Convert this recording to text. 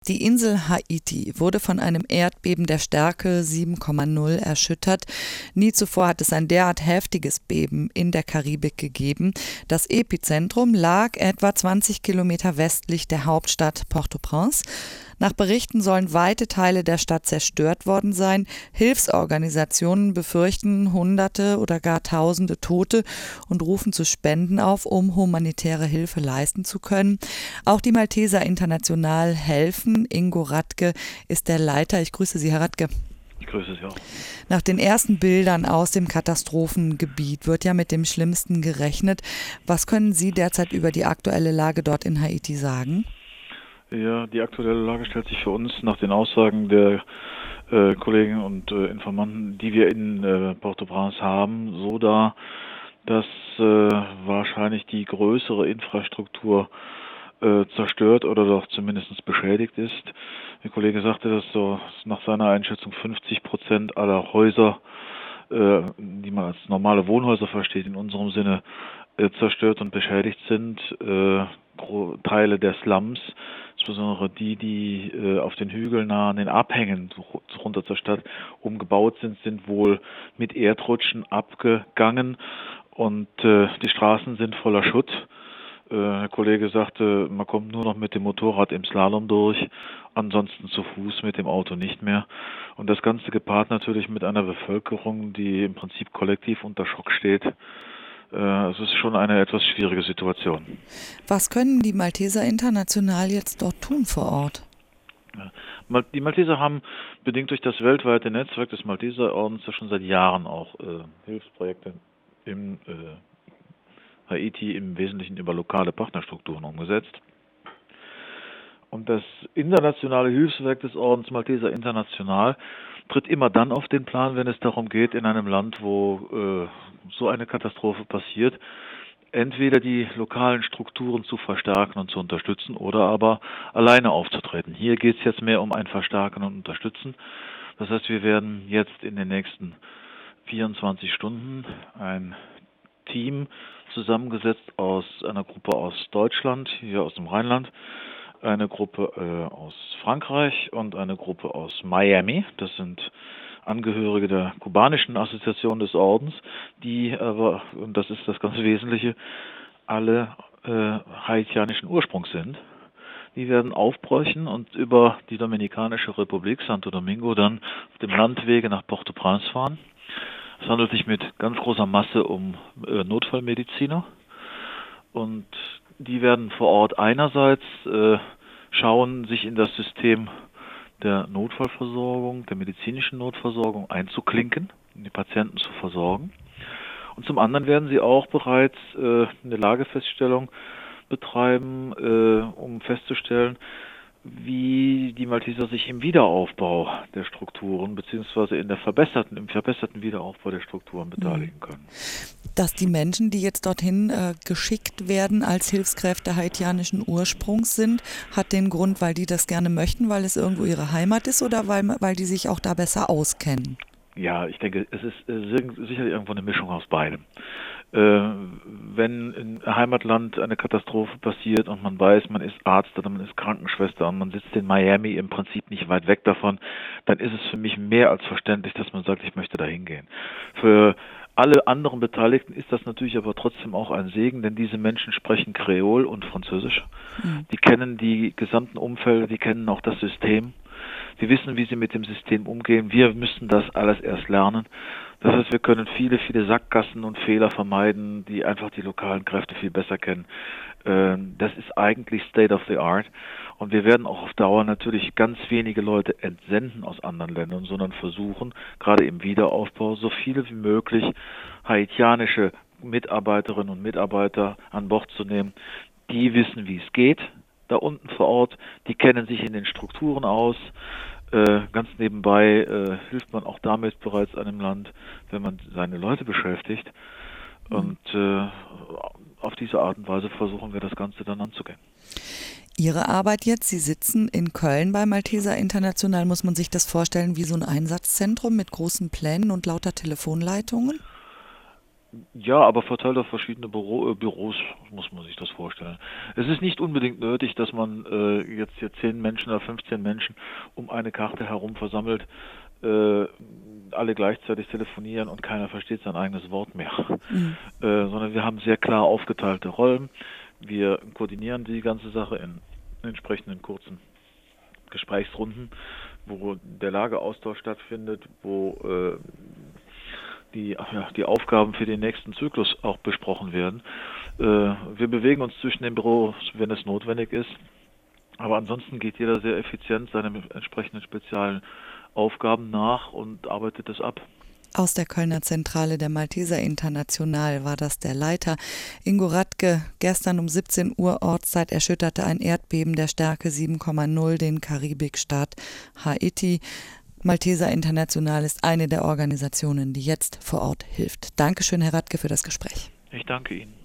Die Insel Haiti wurde von einem Erdbeben der Stärke 7,0 erschüttert. Nie zuvor hat es ein derart heftiges Beben in der Karibik gegeben. Das Epizentrum lag etwa 20 Kilometer westlich der Hauptstadt Port-au-Prince. Nach Berichten sollen weite Teile der Stadt zerstört worden sein. Hilfsorganisationen befürchten Hunderte oder gar Tausende Tote und rufen zu Spenden auf, um humanitäre Hilfe leisten zu können. Auch die Malteser International helfen. Ingo Radke ist der Leiter. Ich grüße Sie, Herr Radke. Ich grüße Sie auch. Nach den ersten Bildern aus dem Katastrophengebiet wird ja mit dem Schlimmsten gerechnet. Was können Sie derzeit über die aktuelle Lage dort in Haiti sagen? Ja, die aktuelle Lage stellt sich für uns nach den Aussagen der Kollegen und Informanten, die wir in Port-au-Prince haben, so dar, dass wahrscheinlich die größere Infrastruktur zerstört oder doch zumindest beschädigt ist. Der Kollege sagte, dass so nach seiner Einschätzung 50% aller Häuser, die man als normale Wohnhäuser versteht, in unserem Sinne zerstört und beschädigt sind. Teile der Slums, insbesondere die auf den Hügeln nah an den Abhängen runter zur Stadt umgebaut sind wohl mit Erdrutschen abgegangen und die Straßen sind voller Schutt. Der Kollege sagte, man kommt nur noch mit dem Motorrad im Slalom durch, ansonsten zu Fuß mit dem Auto nicht mehr. Und das Ganze gepaart natürlich mit einer Bevölkerung, die im Prinzip kollektiv unter Schock steht. Es ist schon eine etwas schwierige Situation. Was können die Malteser International jetzt dort tun vor Ort? Die Malteser haben bedingt durch das weltweite Netzwerk des Malteserordens ja schon seit Jahren auch Hilfsprojekte im Haiti im Wesentlichen über lokale Partnerstrukturen umgesetzt. Und das internationale Hilfswerk des Ordens Malteser International tritt immer dann auf den Plan, wenn es darum geht, in einem Land, wo so eine Katastrophe passiert, entweder die lokalen Strukturen zu verstärken und zu unterstützen oder aber alleine aufzutreten. Hier geht es jetzt mehr um ein Verstärken und Unterstützen. Das heißt, wir werden jetzt in den nächsten 24 Stunden ein Team zusammengesetzt aus einer Gruppe aus Deutschland, hier aus dem Rheinland, eine Gruppe aus Frankreich und eine Gruppe aus Miami. Das sind Angehörige der kubanischen Assoziation des Ordens, die aber, und das ist das ganz Wesentliche, alle haitianischen Ursprungs sind. Die werden aufbrechen und über die Dominikanische Republik, Santo Domingo, dann auf dem Landwege nach Port-au-Prince fahren. Es handelt sich mit ganz großer Masse um Notfallmediziner und die werden vor Ort einerseits schauen, sich in das System der Notfallversorgung, der medizinischen Notversorgung einzuklinken, die Patienten zu versorgen. Und zum anderen werden sie auch bereits eine Lagefeststellung betreiben, um festzustellen, wie die Malteser sich im Wiederaufbau der Strukturen beziehungsweise im verbesserten Wiederaufbau der Strukturen beteiligen können. Dass die Menschen, die jetzt dorthin geschickt werden als Hilfskräfte haitianischen Ursprungs sind, hat den Grund, weil die das gerne möchten, weil es irgendwo ihre Heimat ist oder weil die sich auch da besser auskennen? Ja, ich denke, es ist sicherlich irgendwo eine Mischung aus beidem. Wenn im Heimatland eine Katastrophe passiert und man weiß, man ist Arzt oder man ist Krankenschwester und man sitzt in Miami im Prinzip nicht weit weg davon, dann ist es für mich mehr als verständlich, dass man sagt, ich möchte da hingehen. Für alle anderen Beteiligten ist das natürlich aber trotzdem auch ein Segen, denn diese Menschen sprechen Kreol und Französisch. Die kennen die gesamten Umfelder, die kennen auch das System. Sie wissen, wie sie mit dem System umgehen. Wir müssen das alles erst lernen. Das heißt, wir können viele, viele Sackgassen und Fehler vermeiden, die einfach die lokalen Kräfte viel besser kennen. Das ist eigentlich State of the Art. Und wir werden auch auf Dauer natürlich ganz wenige Leute entsenden aus anderen Ländern, sondern versuchen, gerade im Wiederaufbau, so viele wie möglich haitianische Mitarbeiterinnen und Mitarbeiter an Bord zu nehmen. Die wissen, wie es geht, da unten vor Ort. Die kennen sich in den Strukturen aus. Ganz nebenbei hilft man auch damit bereits einem Land, wenn man seine Leute beschäftigt. Und auf diese Art und Weise versuchen wir das Ganze dann anzugehen. Ihre Arbeit jetzt, Sie sitzen in Köln bei Malteser International. Muss man sich das vorstellen wie so ein Einsatzzentrum mit großen Plänen und lauter Telefonleitungen? Ja, aber verteilt auf verschiedene Büros muss man sich das vorstellen. Es ist nicht unbedingt nötig, dass man jetzt hier 10 Menschen oder 15 Menschen um eine Karte herum versammelt, alle gleichzeitig telefonieren und keiner versteht sein eigenes Wort mehr. Mhm. Sondern wir haben sehr klar aufgeteilte Rollen. Wir koordinieren die ganze Sache in entsprechenden kurzen Gesprächsrunden, wo der Lageaustausch stattfindet, wo die Aufgaben für den nächsten Zyklus auch besprochen werden. Wir bewegen uns zwischen den Büros, wenn es notwendig ist. Aber ansonsten geht jeder sehr effizient seinen entsprechenden speziellen Aufgaben nach und arbeitet es ab. Aus der Kölner Zentrale der Malteser International war das der Leiter Ingo Radke. Gestern um 17 Uhr Ortszeit erschütterte ein Erdbeben der Stärke 7,0 den Karibikstaat Haiti. Malteser International ist eine der Organisationen, die jetzt vor Ort hilft. Dankeschön, Herr Radke, für das Gespräch. Ich danke Ihnen.